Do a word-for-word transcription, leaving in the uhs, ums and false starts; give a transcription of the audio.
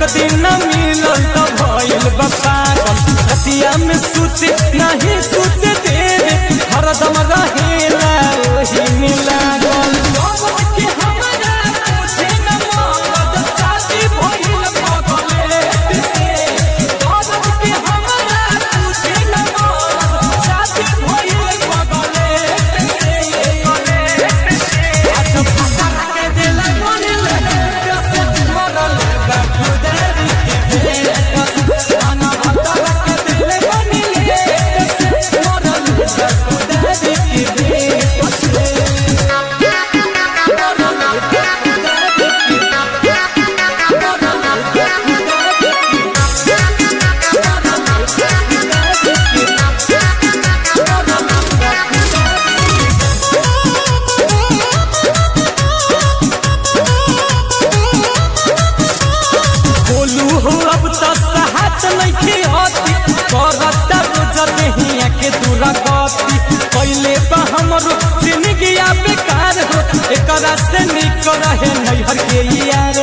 दिन मिलल तो भइल बा पागल रतिया में सुते नहीं सुते देवे हरदम रहेला ओही में लागल के हमरा पूछे न मरद शादी भइल बगले से औरत के हमरा पूछे न मरद शादी भइल बगले से आज पता के दिल कोने लगे से मरल बा खुदारी के आना पता के दिल कोने लगे से मरल बा खुदारी के बोलू हो अब तो साहत नहीं होती करता रोज हिया के दूरा गति पहले तो हमरो जिंदगी बेकार हो एकरा से निक रहे नैहर के यार